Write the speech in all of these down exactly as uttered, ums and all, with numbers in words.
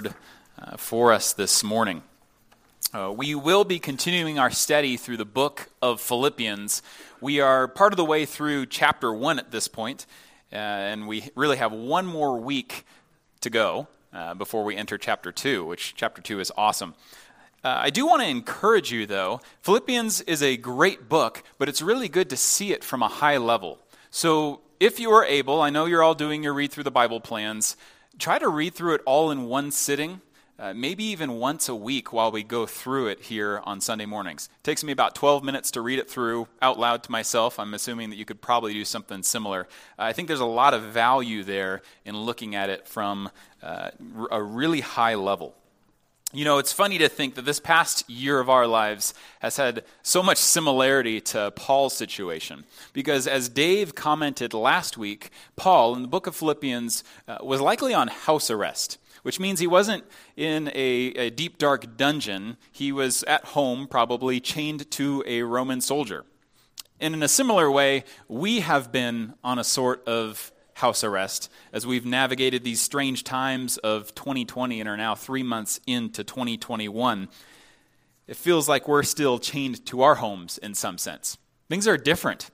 word uh, for us this morning. Uh, we will be continuing our study through the book of Philippians. We are part of the way through chapter one at this point, uh, and we really have one more week to go uh, before we enter chapter two, which chapter two is awesome. Uh, I do want to encourage you, though. Philippians is a great book, but it's really good to see it from a high level. So if you are able, I know you're all doing your read through the Bible plans, try to read through it all in one sitting, uh, maybe even once a week while we go through it here on Sunday mornings. It takes me about twelve minutes to read it through out loud to myself. I'm assuming that you could probably do something similar. Uh, I think there's a lot of value there in looking at it from uh, a really high level. You know, it's funny to think that this past year of our lives has had so much similarity to Paul's situation. Because as Dave commented last week, Paul, in the book of Philippians, uh, was likely on house arrest, which means he wasn't in a, a deep, dark dungeon. He was at home, probably chained to a Roman soldier. And in a similar way, we have been on a sort of house arrest as we've navigated these strange times of twenty twenty and are now three months into twenty twenty-one. It feels like we're still chained to our homes in some sense. Things are different.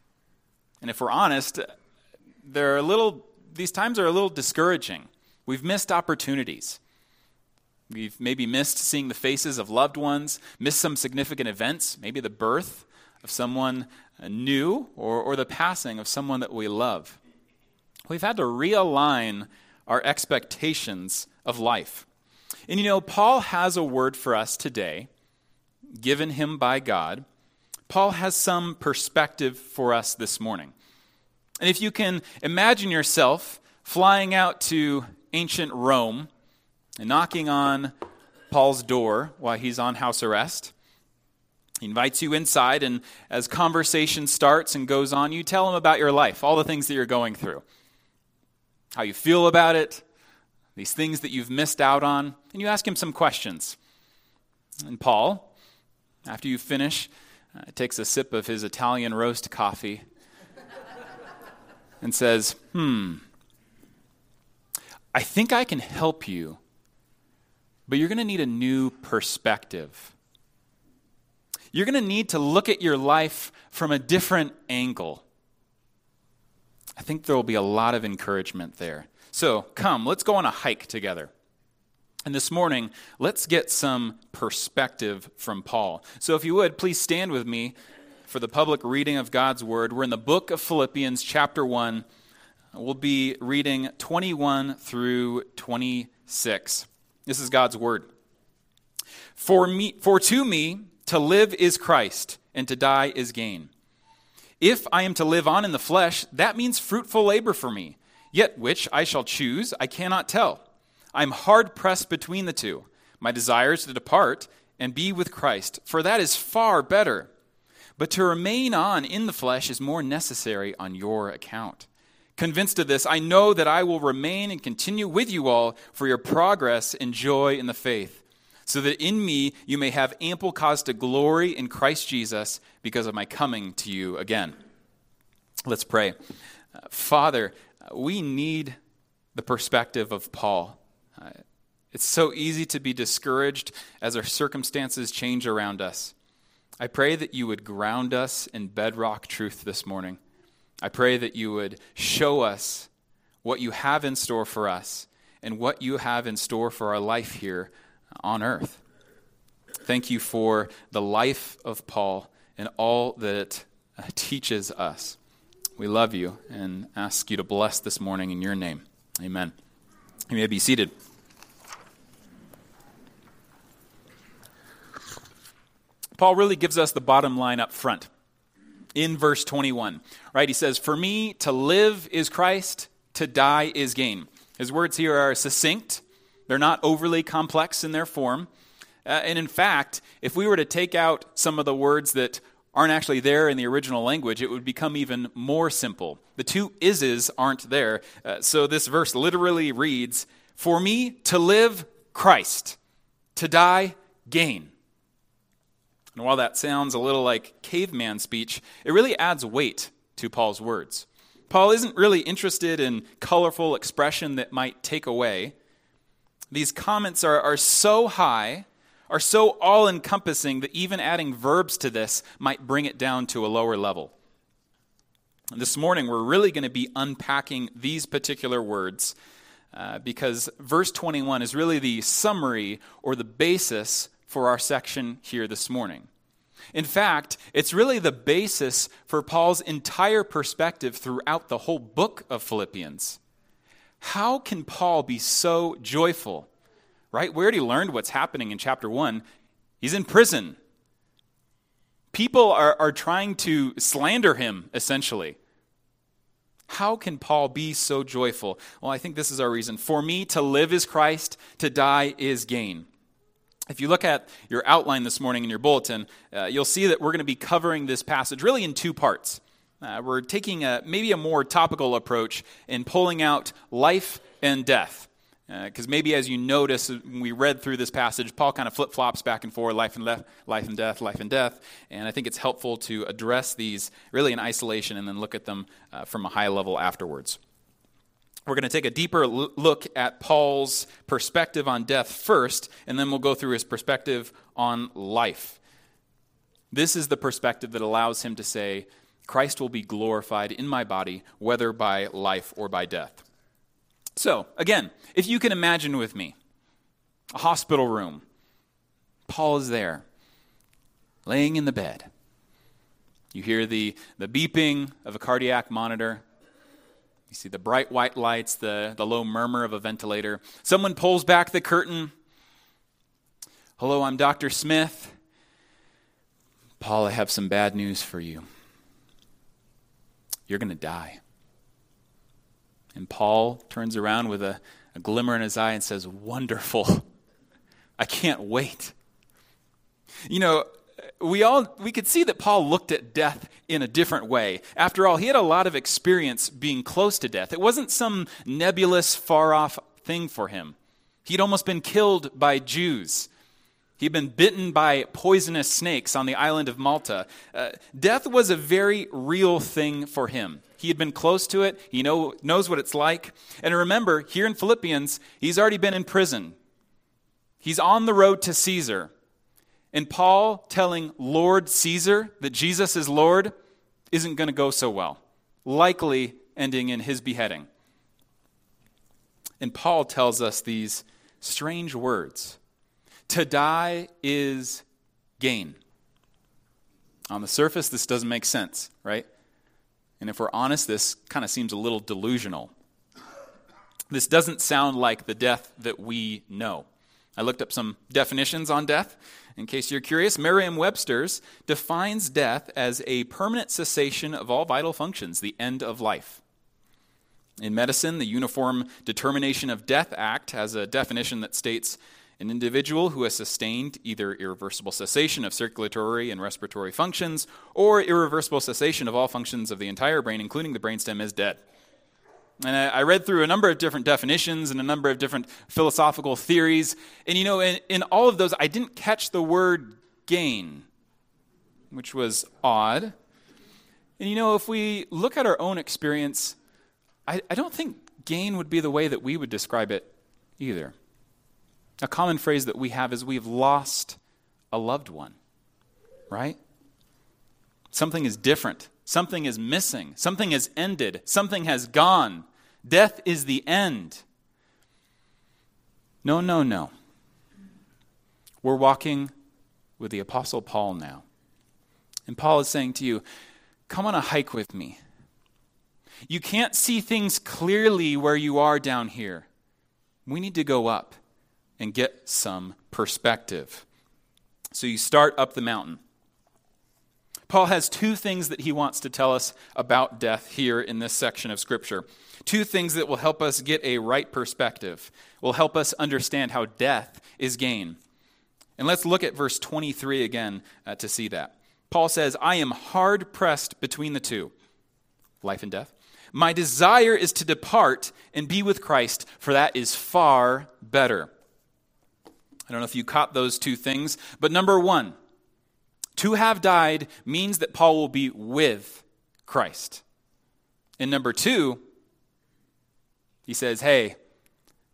And if we're honest, they're a little, these times are a little discouraging. We've missed opportunities. We've maybe missed seeing the faces of loved ones, missed some significant events, maybe the birth of someone new or, or the passing of someone that we love. We've had to realign our expectations of life. And you know, Paul has a word for us today, given him by God. Paul has some perspective for us this morning. And if you can imagine yourself flying out to ancient Rome and knocking on Paul's door while he's on house arrest, he invites you inside, and as conversation starts and goes on, you tell him about your life, all the things that you're going through, how you feel about it, these things that you've missed out on, and you ask him some questions. And Paul, after you finish, uh, takes a sip of his Italian roast coffee and says, hmm, I think I can help you, but you're going to need a new perspective. You're going to need to look at your life from a different angle. I think there will be a lot of encouragement there. So come, let's go on a hike together. And this morning, let's get some perspective from Paul. So if you would, please stand with me for the public reading of God's word. We're in the book of Philippians, chapter one. We'll be reading twenty-one through twenty-six. This is God's word. For me, for to me, to live is Christ, and to die is gain. If I am to live on in the flesh, that means fruitful labor for me. Yet which I shall choose, I cannot tell. I am hard-pressed between the two. My desire is to depart and be with Christ, for that is far better. But to remain on in the flesh is more necessary on your account. Convinced of this, I know that I will remain and continue with you all for your progress and joy in the faith, so that in me you may have ample cause to glory in Christ Jesus because of my coming to you again. Let's pray. Uh, Father, uh, we need the perspective of Paul. Uh, it's so easy to be discouraged as our circumstances change around us. I pray that you would ground us in bedrock truth this morning. I pray that you would show us what you have in store for us and what you have in store for our life here on earth. Thank you for the life of Paul and all that it uh, teaches us. We love you and ask you to bless this morning in your name. Amen. You may be seated. Paul really gives us the bottom line up front in verse twenty-one, right? He says, for me to live is Christ, to die is gain. His words here are succinct. They're not overly complex in their form. Uh, and in fact, if we were to take out some of the words that aren't actually there in the original language, it would become even more simple. The two is's aren't there. Uh, so this verse literally reads, for me to live, Christ, to die, gain. And while that sounds a little like caveman speech, it really adds weight to Paul's words. Paul isn't really interested in colorful expression that might take away. These comments are, are so high, are so all-encompassing that even adding verbs to this might bring it down to a lower level. This morning, we're really going to be unpacking these particular words uh, because verse twenty-one is really the summary or the basis for our section here this morning. In fact, it's really the basis for Paul's entire perspective throughout the whole book of Philippians. How can Paul be so joyful? Right? We already learned what's happening in chapter one. He's in prison. People are, are trying to slander him, essentially. How can Paul be so joyful? Well, I think this is our reason. For me, to live is Christ, to die is gain. If you look at your outline this morning in your bulletin, uh, you'll see that we're going to be covering this passage really in two parts. Uh, we're taking a, maybe a more topical approach in pulling out life and death. Because uh, maybe as you notice, when we read through this passage, Paul kind of flip-flops back and forth, life and, le- life and death, life and death. And I think it's helpful to address these really in isolation and then look at them uh, from a high level afterwards. We're going to take a deeper l- look at Paul's perspective on death first, and then we'll go through his perspective on life. This is the perspective that allows him to say, Christ will be glorified in my body, whether by life or by death. So, again, if you can imagine with me, a hospital room. Paul is there, laying in the bed. You hear the, the beeping of a cardiac monitor. You see the bright white lights, the, the low murmur of a ventilator. Someone pulls back the curtain. Hello, I'm Doctor Smith. Paul, I have some bad news for you. You're going to die. And Paul turns around with a, a glimmer in his eye and says, wonderful. I can't wait. You know, we all we could see that Paul looked at death in a different way. After all, he had a lot of experience being close to death. It wasn't some nebulous, far-off thing for him. He'd almost been killed by Jews. He'd been bitten by poisonous snakes on the island of Malta. Uh, death was a very real thing for him. He had been close to it. He know, knows what it's like. And remember, here in Philippians, he's already been in prison. He's on the road to Caesar. And Paul telling Lord Caesar that Jesus is Lord isn't going to go so well, likely ending in his beheading. And Paul tells us these strange words. To die is gain. On the surface, this doesn't make sense, right? And if we're honest, this kind of seems a little delusional. This doesn't sound like the death that we know. I looked up some definitions on death. In case you're curious, Merriam-Webster's defines death as a permanent cessation of all vital functions, the end of life. In medicine, the Uniform Determination of Death Act has a definition that states an individual who has sustained either irreversible cessation of circulatory and respiratory functions or irreversible cessation of all functions of the entire brain, including the brainstem, is dead. And I read through a number of different definitions and a number of different philosophical theories. And, you know, in, in all of those, I didn't catch the word gain, which was odd. And, you know, if we look at our own experience, I, I don't think gain would be the way that we would describe it either. A common phrase that we have is we've lost a loved one, right? Something is different. Something is missing. Something has ended. Something has gone. Death is the end. No, no, no. We're walking with the Apostle Paul now. And Paul is saying to you, come on a hike with me. You can't see things clearly where you are down here. We need to go up and get some perspective. So you start up the mountain. Paul has two things that he wants to tell us about death here in this section of Scripture. Two things that will help us get a right perspective, will help us understand how death is gain. And let's look at verse twenty-three again uh, to see that. Paul says, I am hard pressed between the two, life and death. My desire is to depart and be with Christ, for that is far better. I don't know if you caught those two things, but number one, to have died means that Paul will be with Christ. And number two, he says, hey,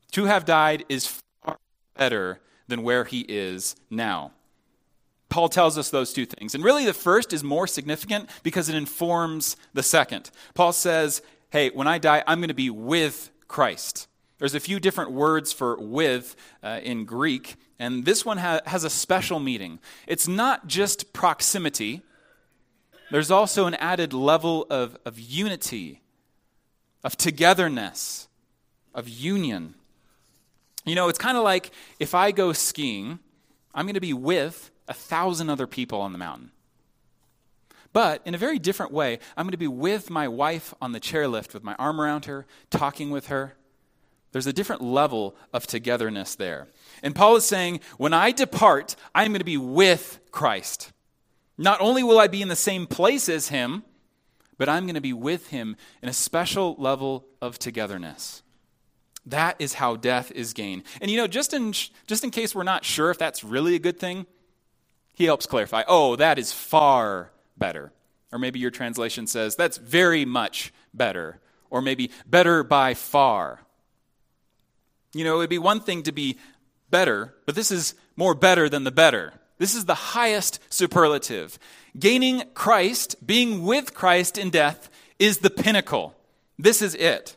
To have died is far better than where he is now. Paul tells us those two things. And really the first is more significant because it informs the second. Paul says, hey, when I die, I'm going to be with Christ. There's a few different words for with uh, in Greek, and this one ha- has a special meaning. It's not just proximity. There's also an added level of, of unity, of togetherness, of union. You know, it's kind of like if I go skiing, I'm going to be with a thousand other people on the mountain. But in a very different way, I'm going to be with my wife on the chairlift with my arm around her, talking with her. There's a different level of togetherness there. And Paul is saying, when I depart, I'm going to be with Christ. Not only will I be in the same place as him, but I'm going to be with him in a special level of togetherness. That is how death is gained. And you know, just in just in case we're not sure if that's really a good thing, he helps clarify, oh, that is far better. Or maybe your translation says, that's very much better. Or maybe better by far. You know, it would be one thing to be better, but this is more better than the better. This is the highest superlative. Gaining Christ, being with Christ in death, is the pinnacle. This is it.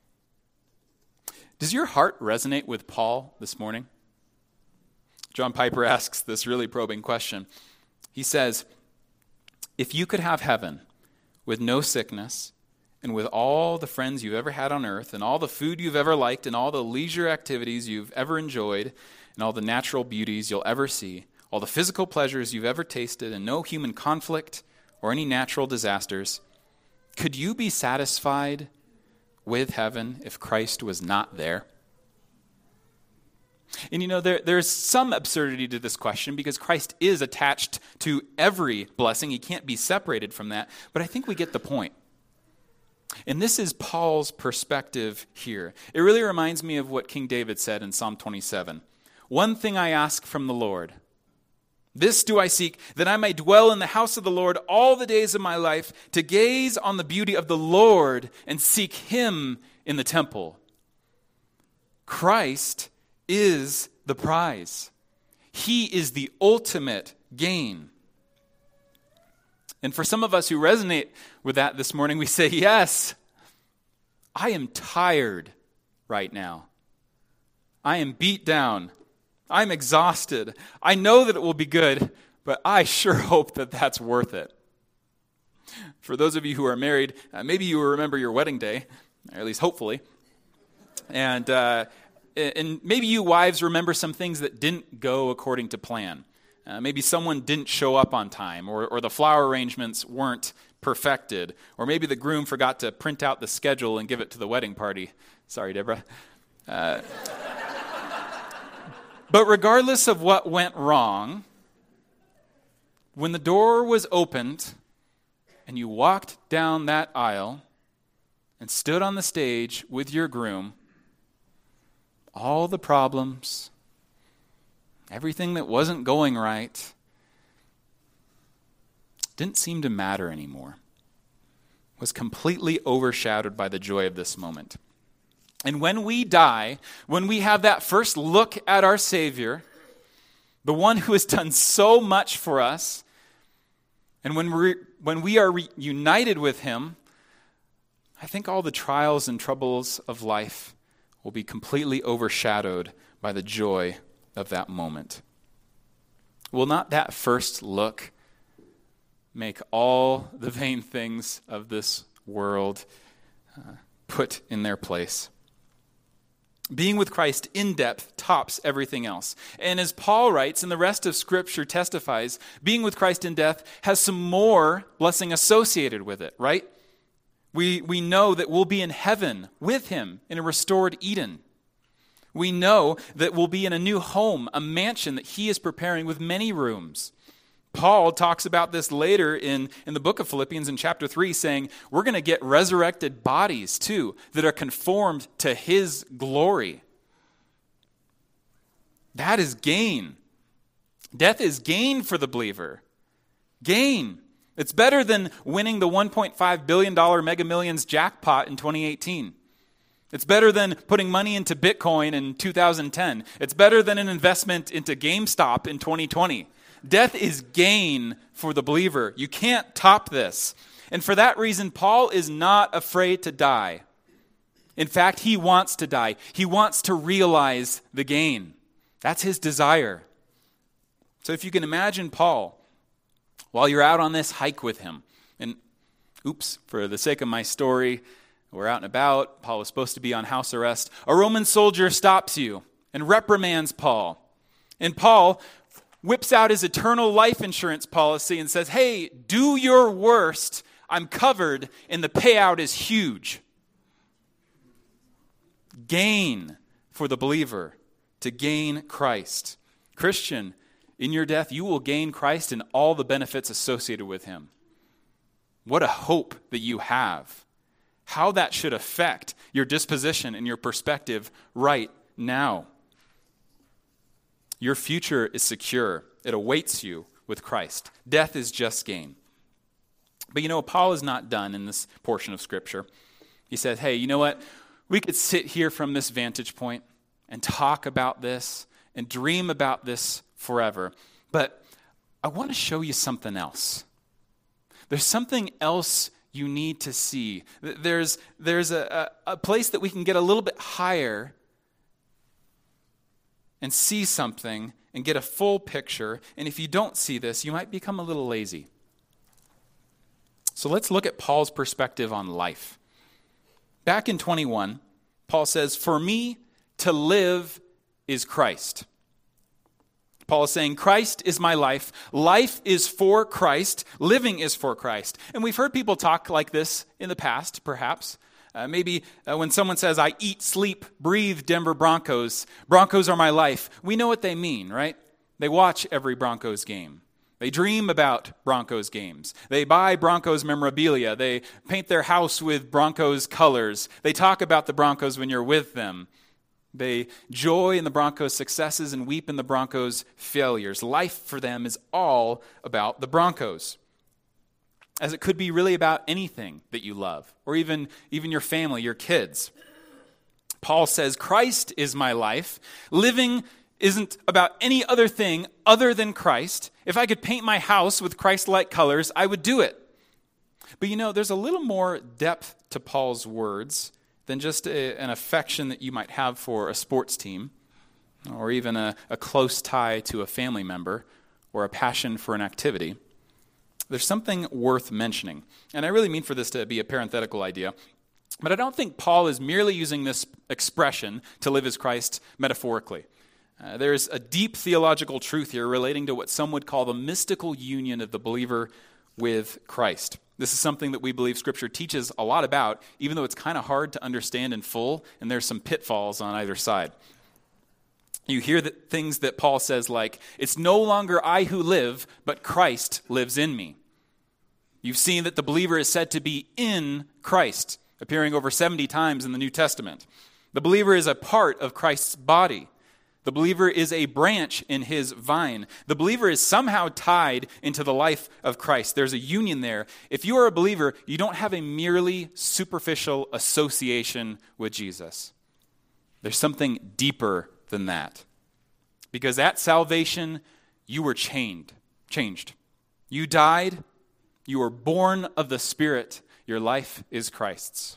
Does your heart resonate with Paul this morning? John Piper asks this really probing question. He says, if you could have heaven with no sickness and with all the friends you've ever had on earth and all the food you've ever liked and all the leisure activities you've ever enjoyed and all the natural beauties you'll ever see, all the physical pleasures you've ever tasted and no human conflict or any natural disasters, could you be satisfied with heaven if Christ was not there? And you know, there, there's some absurdity to this question because Christ is attached to every blessing. He can't be separated from that. But I think we get the point. And this is Paul's perspective here. It really reminds me of what King David said in Psalm twenty-seven. One thing I ask from the Lord, this do I seek, that I may dwell in the house of the Lord all the days of my life, to gaze on the beauty of the Lord and seek him in the temple. Christ is the prize. He is the ultimate gain. And for some of us who resonate with that this morning, we say, yes, I am tired right now. I am beat down. I'm exhausted. I know that it will be good, but I sure hope that that's worth it. For those of you who are married, uh, maybe you will remember your wedding day, or at least hopefully. And uh, and maybe you wives remember some things that didn't go according to plan. Uh, maybe someone didn't show up on time, or, or the flower arrangements weren't perfected, or maybe the groom forgot to print out the schedule and give it to the wedding party. Sorry, Deborah. Uh, but regardless of what went wrong, when the door was opened and you walked down that aisle and stood on the stage with your groom, all the problems, everything that wasn't going right, didn't seem to matter anymore. Was completely overshadowed by the joy of this moment. And when we die, when we have that first look at our Savior, the one who has done so much for us, and when we when we are reunited with him, I think all the trials and troubles of life will be completely overshadowed by the joy of that moment. Will not that first look make all the vain things of this world uh, put in their place? Being with Christ in depth tops everything else. And as Paul writes, and the rest of Scripture testifies, being with Christ in death has some more blessing associated with it, right? We, we know that we'll be in heaven with him in a restored Eden. We know that we'll be in a new home, a mansion that he is preparing with many rooms. Paul talks about this later in, in the book of Philippians in chapter three, saying we're going to get resurrected bodies too that are conformed to his glory. That is gain. Death is gain for the believer. Gain. It's better than winning the one point five billion dollars Mega Millions jackpot in twenty eighteen. It's better than putting money into Bitcoin in two thousand ten. It's better than an investment into GameStop in twenty twenty. Death is gain for the believer. You can't top this. And for that reason, Paul is not afraid to die. In fact, he wants to die. He wants to realize the gain. That's his desire. So if you can imagine Paul, while you're out on this hike with him, and oops, for the sake of my story, we're out and about. Paul was supposed to be on house arrest. A Roman soldier stops you and reprimands Paul. And Paul whips out his eternal life insurance policy and says, hey, do your worst. I'm covered, and the payout is huge. Gain for the believer, to gain Christ. Christian, in your death, you will gain Christ and all the benefits associated with him. What a hope that you have. How that should affect your disposition and your perspective right now. Your future is secure. It awaits you with Christ. Death is just gain. But you know, Paul is not done in this portion of Scripture. He says, hey, you know what? We could sit here from this vantage point and talk about this and dream about this forever. But I want to show you something else. There's something else you need to see. There's, there's a, a, a place that we can get a little bit higher and see something and get a full picture. And if you don't see this, you might become a little lazy. So let's look at Paul's perspective on life. Back in twenty-one, Paul says, for me to live is Christ. Paul is saying, Christ is my life. Life is for Christ. Living is for Christ. And we've heard people talk like this in the past, perhaps. Uh, maybe uh, when someone says, I eat, sleep, breathe Denver Broncos. Broncos are my life. We know what they mean, right? They watch every Broncos game. They dream about Broncos games. They buy Broncos memorabilia. They paint their house with Broncos colors. They talk about the Broncos when you're with them. They joy in the Broncos' successes and weep in the Broncos' failures. Life for them is all about the Broncos. As it could be really about anything that you love, or even, even your family, your kids. Paul says, Christ is my life. Living isn't about any other thing other than Christ. If I could paint my house with Christ-like colors, I would do it. But you know, there's a little more depth to Paul's words than just a, an affection that you might have for a sports team, or even a, a close tie to a family member, or a passion for an activity. There's something worth mentioning. And I really mean for this to be a parenthetical idea. But I don't think Paul is merely using this expression, to live as Christ, metaphorically. Uh, there's a deep theological truth here relating to what some would call the mystical union of the believer with Christ. This is something that we believe Scripture teaches a lot about, even though it's kind of hard to understand in full, and there's some pitfalls on either side. You hear the things that Paul says like, it's no longer I who live, but Christ lives in me. You've seen that the believer is said to be in Christ, appearing over seventy times in the New Testament. The believer is a part of Christ's body. The believer is a branch in his vine. The believer is somehow tied into the life of Christ. There's a union there. If you are a believer, you don't have a merely superficial association with Jesus. There's something deeper than that. Because at salvation, you were chained, changed. You died. You were born of the Spirit. Your life is Christ's.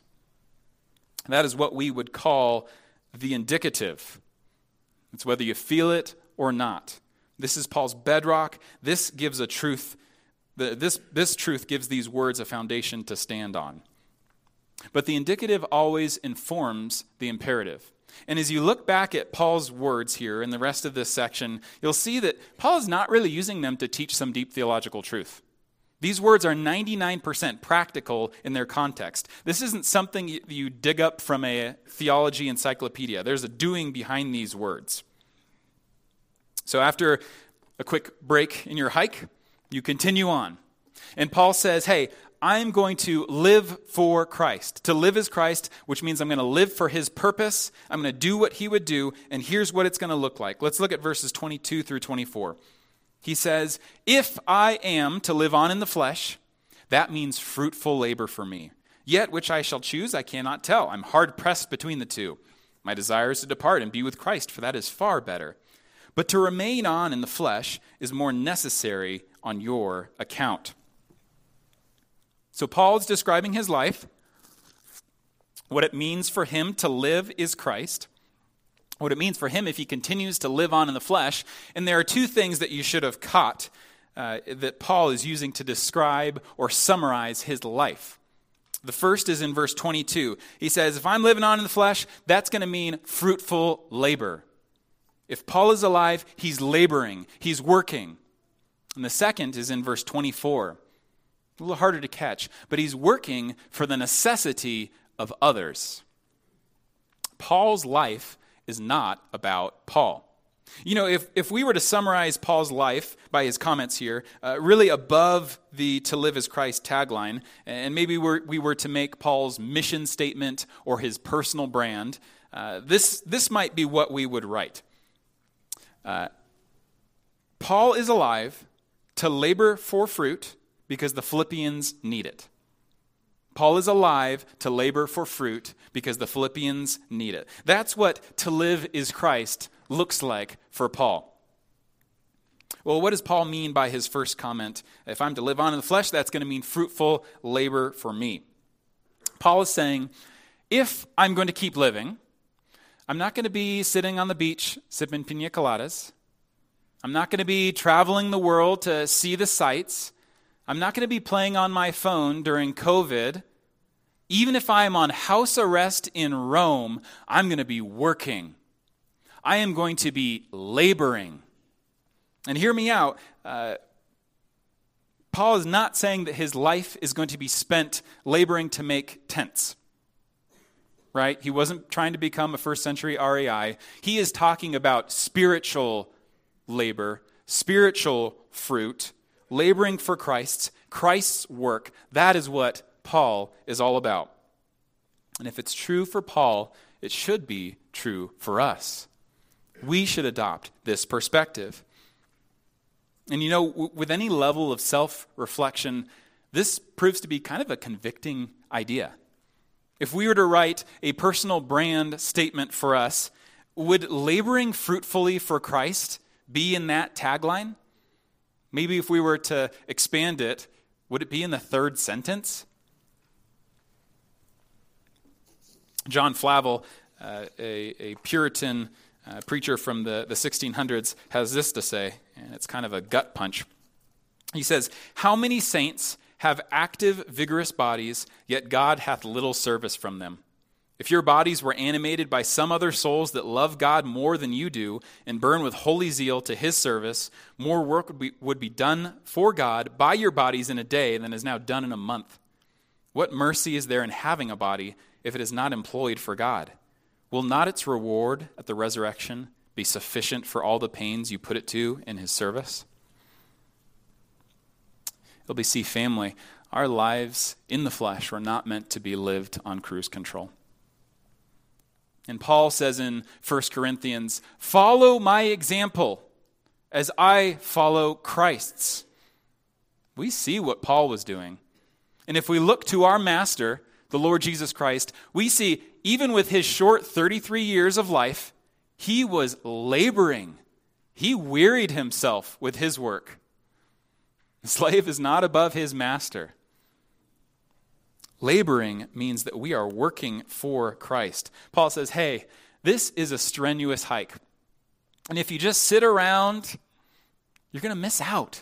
That is what we would call the indicative. It's whether you feel it or not. This is Paul's bedrock. This gives a truth. This, this truth gives these words a foundation to stand on. But the indicative always informs the imperative. And as you look back at Paul's words here in the rest of this section, you'll see that Paul is not really using them to teach some deep theological truth. These words are ninety-nine percent practical in their context. This isn't something you dig up from a theology encyclopedia. There's a doing behind these words. So after a quick break in your hike, you continue on. And Paul says, hey, I'm going to live for Christ. To live as Christ, which means I'm going to live for his purpose. I'm going to do what he would do, and here's what it's going to look like. Let's look at verses twenty-two through twenty-four. He says, if I am to live on in the flesh, that means fruitful labor for me. Yet which I shall choose, I cannot tell. I'm hard pressed between the two. My desire is to depart and be with Christ, for that is far better. But to remain on in the flesh is more necessary on your account. So Paul is describing his life. What it means for him to live is Christ. What it means for him if he continues to live on in the flesh. And there are two things that you should have caught uh, that Paul is using to describe or summarize his life. The first is in verse twenty-two. He says, if I'm living on in the flesh, that's going to mean fruitful labor. If Paul is alive, he's laboring, he's working. And the second is in verse twenty-four. A little harder to catch, but he's working for the necessity of others. Paul's life is not about Paul. You know, if, if we were to summarize Paul's life by his comments here, uh, really above the "to live as Christ" tagline, and maybe we're, we were to make Paul's mission statement or his personal brand, uh, this, this might be what we would write. Uh, Paul is alive to labor for fruit because the Philippians need it. Paul is alive to labor for fruit because the Philippians need it. That's what "to live is Christ" looks like for Paul. Well, what does Paul mean by his first comment? If I'm to live on in the flesh, that's going to mean fruitful labor for me. Paul is saying, if I'm going to keep living, I'm not going to be sitting on the beach sipping pina coladas. I'm not going to be traveling the world to see the sights. I'm not going to be playing on my phone during COVID. Even if I'm on house arrest in Rome, I'm going to be working. I am going to be laboring. And hear me out. Uh, Paul is not saying that his life is going to be spent laboring to make tents. Right? He wasn't trying to become a first century R A I. He is talking about spiritual labor, spiritual fruit, laboring for Christ's, Christ's work. That is what Paul is all about. And if it's true for Paul, it should be true for us. We should adopt this perspective. And you know, w- with any level of self-reflection, this proves to be kind of a convicting idea. If we were to write a personal brand statement for us, would laboring fruitfully for Christ be in that tagline? Maybe if we were to expand it, would it be in the third sentence? John Flavel, uh, a, a Puritan uh, preacher from the, the sixteen hundreds, has this to say, and it's kind of a gut punch. He says, "How many saints have active, vigorous bodies, yet God hath little service from them? If your bodies were animated by some other souls that love God more than you do and burn with holy zeal to his service, more work would be, would be done for God by your bodies in a day than is now done in a month. What mercy is there in having a body if it is not employed for God? Will not its reward at the resurrection be sufficient for all the pains you put it to in his service?" L B C family, our lives in the flesh were not meant to be lived on cruise control. And Paul says in First Corinthians, "Follow my example as I follow Christ's." We see what Paul was doing. And if we look to our master, the Lord Jesus Christ, we see even with his short thirty-three years of life, he was laboring. He wearied himself with his work. The slave is not above his master. Laboring means that we are working for Christ. Paul says, hey, this is a strenuous hike. And if you just sit around, you're going to miss out.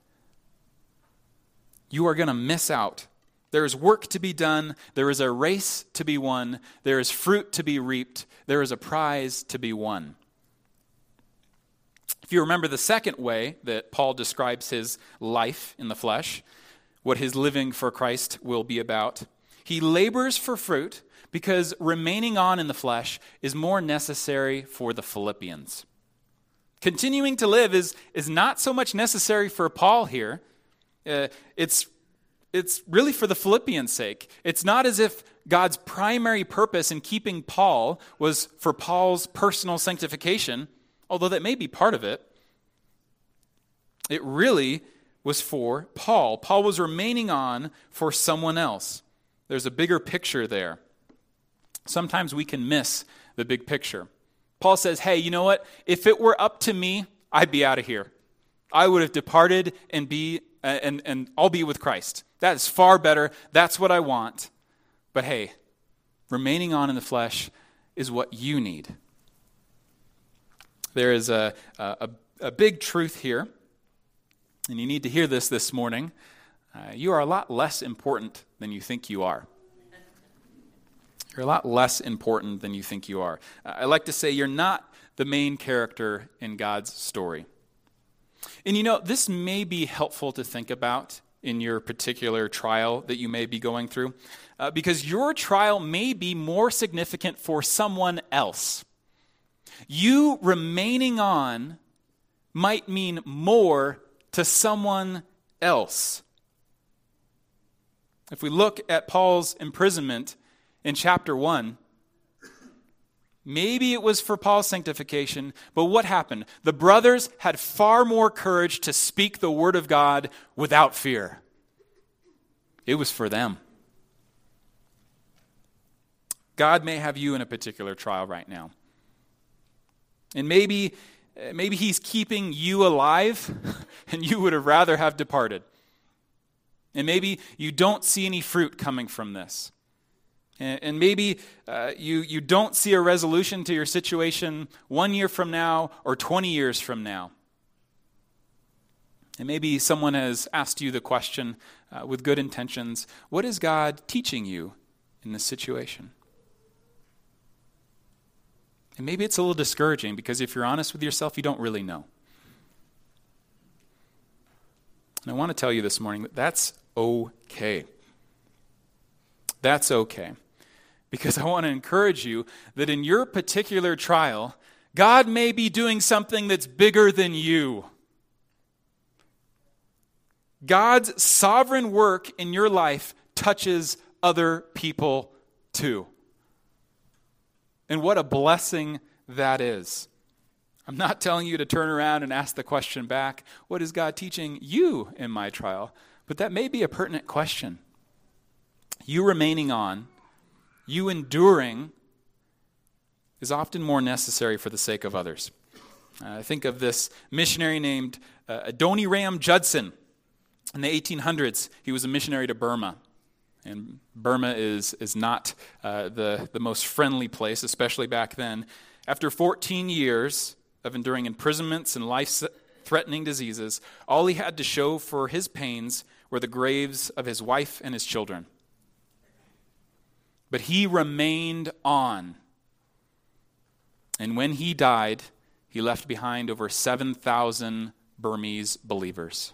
You are going to miss out. There is work to be done. There is a race to be won. There is fruit to be reaped. There is a prize to be won. If you remember the second way that Paul describes his life in the flesh, what his living for Christ will be about, he labors for fruit because remaining on in the flesh is more necessary for the Philippians. Continuing to live is, is not so much necessary for Paul here. Uh, it's It's really for the Philippians' sake. It's not as if God's primary purpose in keeping Paul was for Paul's personal sanctification, although that may be part of it. It really was for Paul. Paul was remaining on for someone else. There's a bigger picture there. Sometimes we can miss the big picture. Paul says, hey, you know what? If it were up to me, I'd be out of here. I would have departed and be uh, and, and I'll be with Christ. That is far better. That's what I want. But hey, remaining on in the flesh is what you need. There is a, a, a big truth here, and you need to hear this this morning. Uh, you are a lot less important than you think you are. You're a lot less important than you think you are. I like to say you're not the main character in God's story. And you know, this may be helpful to think about in your particular trial that you may be going through, uh, because your trial may be more significant for someone else. You remaining on might mean more to someone else. If we look at Paul's imprisonment in chapter one, maybe it was for Paul's sanctification, but what happened? The brothers had far more courage to speak the word of God without fear. It was for them. God may have you in a particular trial right now. And maybe, maybe he's keeping you alive and you would have rather have departed. And maybe you don't see any fruit coming from this. And maybe uh, you, you don't see a resolution to your situation one year from now or twenty years from now. And maybe someone has asked you the question uh, with good intentions, what is God teaching you in this situation? And maybe it's a little discouraging because if you're honest with yourself, you don't really know. And I want to tell you this morning that that's okay. That's okay. Because I want to encourage you that in your particular trial, God may be doing something that's bigger than you. God's sovereign work in your life touches other people too. And what a blessing that is. I'm not telling you to turn around and ask the question back, what is God teaching you in my trial? But that may be a pertinent question. You remaining on, you enduring, is often more necessary for the sake of others. Uh, I think of this missionary named uh, Adoniram Judson. In the eighteen hundreds, he was a missionary to Burma. And Burma is, is not uh, the, the most friendly place, especially back then. After fourteen years of enduring imprisonments and life-threatening diseases, all he had to show for his pains were the graves of his wife and his children. But he remained on. And when he died, he left behind over seven thousand Burmese believers.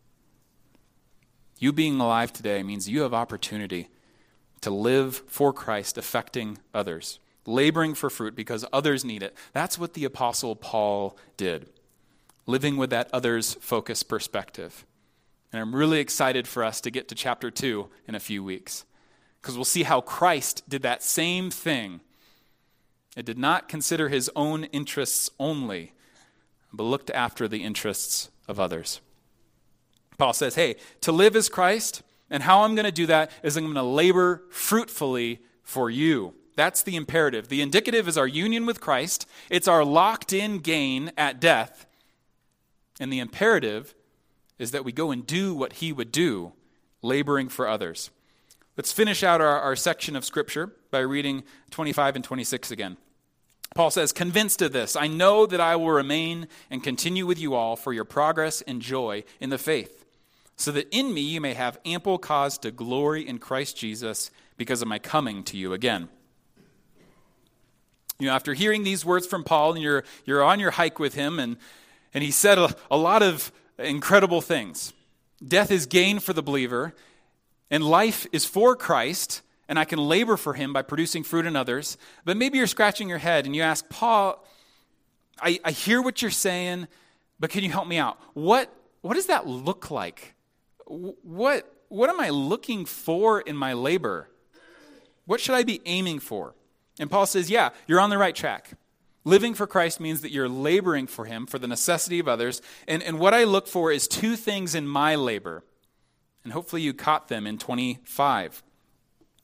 You being alive today means you have opportunity to live for Christ, affecting others, laboring for fruit because others need it. That's what the Apostle Paul did, living with that others-focused perspective. And I'm really excited for us to get to chapter two in a few weeks, because we'll see how Christ did that same thing. It did not consider his own interests only, but looked after the interests of others. Paul says, hey, to live is Christ, and how I'm going to do that is I'm going to labor fruitfully for you. That's the imperative. The indicative is our union with Christ. It's our locked-in gain at death. And the imperative is that we go and do what he would do, laboring for others. Let's finish out our, our section of Scripture by reading twenty-five and twenty-six again. Paul says, convinced of this, I know that I will remain and continue with you all for your progress and joy in the faith, so that in me you may have ample cause to glory in Christ Jesus because of my coming to you again. You know, after hearing these words from Paul, and you're you're on your hike with him, and, and he said a, a lot of incredible things. Death is gain for the believer, and life is for Christ, and I can labor for him by producing fruit in others. But maybe you're scratching your head and you ask, Paul, I, I hear what you're saying, but can you help me out? What what does that look like? What what am I looking for in my labor? What should I be aiming for? And Paul says, yeah, you're on the right track. Living for Christ means that you're laboring for him, for the necessity of others. And, and what I look for is two things in my labor. And hopefully you caught them in twenty-five.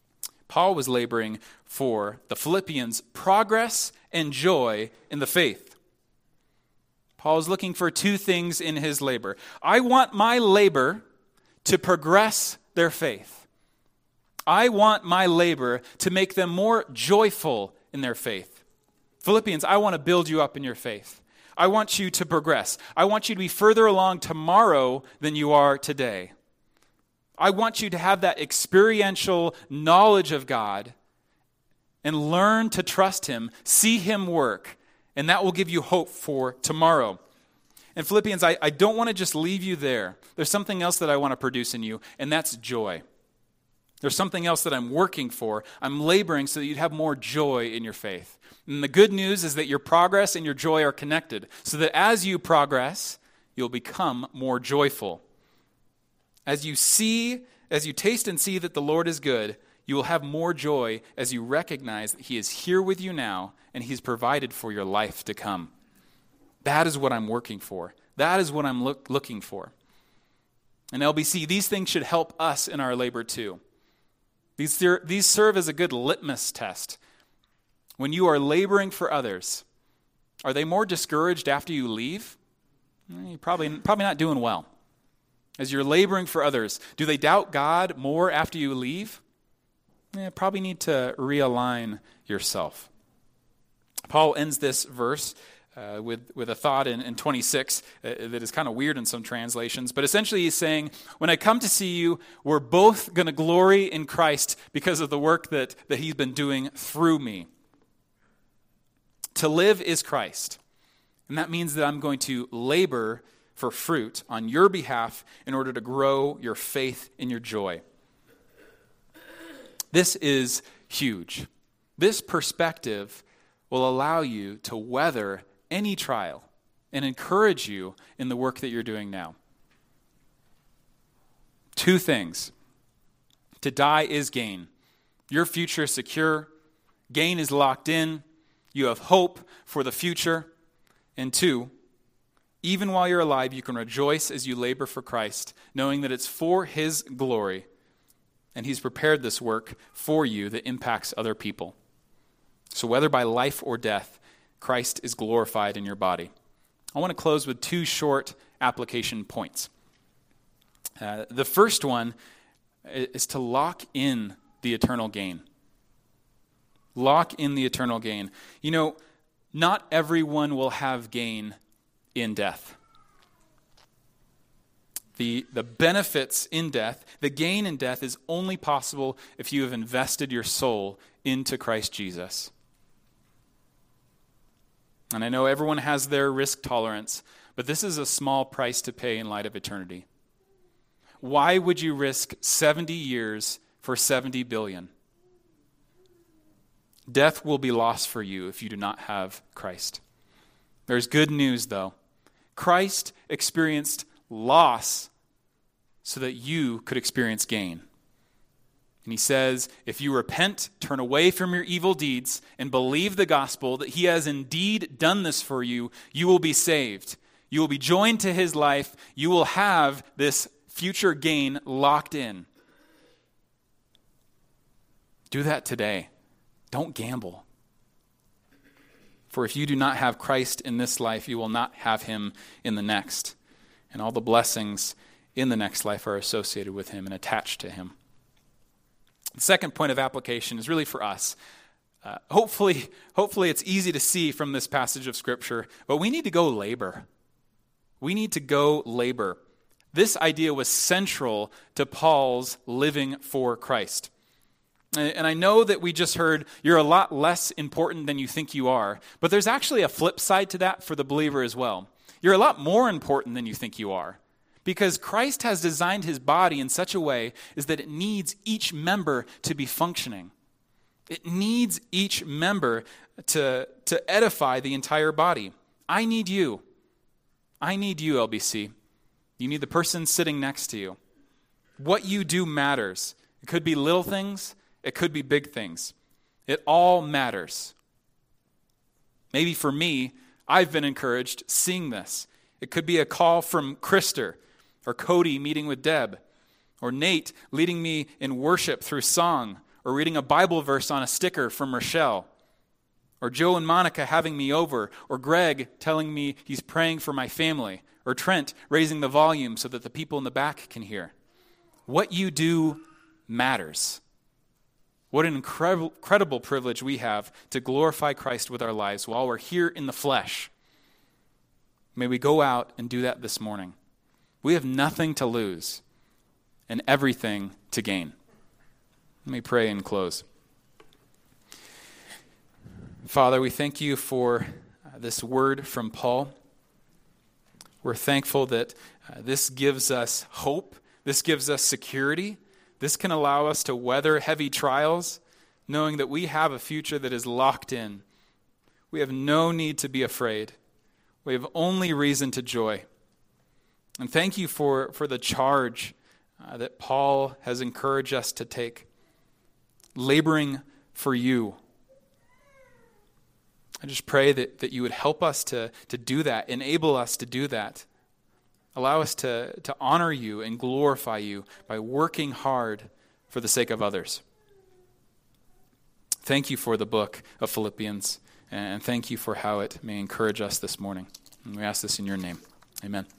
Paul was laboring for the Philippians' progress and joy in the faith. Paul is looking for two things in his labor. I want my labor to progress their faith. I want my labor to make them more joyful in their faith. Philippians, I want to build you up in your faith. I want you to progress. I want you to be further along tomorrow than you are today. I want you to have that experiential knowledge of God and learn to trust Him, see Him work, and that will give you hope for tomorrow. And Philippians, I, I don't want to just leave you there. There's something else that I want to produce in you, and that's joy. There's something else that I'm working for. I'm laboring so that you'd have more joy in your faith. And the good news is that your progress and your joy are connected, so that as you progress, you'll become more joyful. As you see, as you taste and see that the Lord is good, you will have more joy as you recognize that He is here with you now and He's provided for your life to come. That is what I'm working for. That is what I'm look, looking for. And L B C, these things should help us in our labor too. These, these serve as a good litmus test. When you are laboring for others, are they more discouraged after you leave? You're probably, probably not doing well. As you're laboring for others, do they doubt God more after you leave? You probably need to realign yourself. Paul ends this verse uh, with, with a thought in, in twenty-six uh, that is kind of weird in some translations, but essentially he's saying, when I come to see you, we're both going to glory in Christ because of the work that, that He's been doing through me. To live is Christ, and that means that I'm going to labor for fruit on your behalf in order to grow your faith and your joy. This is huge. This perspective will allow you to weather any trial and encourage you in the work that you're doing now. Two things. To die is gain. Your future is secure. Gain is locked in. You have hope for the future. And two, even while you're alive, you can rejoice as you labor for Christ, knowing that it's for His glory, and He's prepared this work for you that impacts other people. So whether by life or death, Christ is glorified in your body. I want to close with two short application points. Uh, the first one is to lock in the eternal gain. Lock in the eternal gain. You know, not everyone will have gain in death. The, the benefits in death, the gain in death is only possible if you have invested your soul into Christ Jesus. And I know everyone has their risk tolerance, but this is a small price to pay in light of eternity. Why would you risk seventy years for seventy billion? Death will be lost for you if you do not have Christ. There's good news, though. Christ experienced loss so that you could experience gain. And He says, if you repent, turn away from your evil deeds, and believe the gospel that He has indeed done this for you, you will be saved. You will be joined to His life. You will have this future gain locked in. Do that today. Don't gamble. For if you do not have Christ in this life, you will not have Him in the next. And all the blessings in the next life are associated with Him and attached to Him. The second point of application is really for us. Uh, hopefully, hopefully it's easy to see from this passage of Scripture, but we need to go labor. We need to go labor. This idea was central to Paul's living for Christ. And I know that we just heard you're a lot less important than you think you are, but there's actually a flip side to that for the believer as well. You're a lot more important than you think you are, because Christ has designed His body in such a way is that it needs each member to be functioning. It needs each member to, to edify the entire body. I need you. I need you, L B C. You need the person sitting next to you. What you do matters. It could be little things. It could be big things. It all matters. Maybe for me, I've been encouraged seeing this. It could be a call from Krister, or Cody meeting with Deb, or Nate leading me in worship through song, or or reading a Bible verse on a sticker from Rochelle, or Joe and Monica having me over, or Greg telling me he's praying for my family, or Trent raising the volume so that the people in the back can hear. What you do matters. What an incredible, incredible privilege we have to glorify Christ with our lives while we're here in the flesh. May we go out and do that this morning. We have nothing to lose and everything to gain. Let me pray and close. Father, we thank you for uh, this word from Paul. We're thankful that uh, this gives us hope. This gives us security. This can allow us to weather heavy trials, knowing that we have a future that is locked in. We have no need to be afraid. We have only reason to joy. And thank you for, for the charge uh, that Paul has encouraged us to take, laboring for you. I just pray that, that you would help us to, to do that, enable us to do that. Allow us to, to honor you and glorify you by working hard for the sake of others. Thank you for the book of Philippians, and thank you for how it may encourage us this morning. And we ask this in your name. Amen.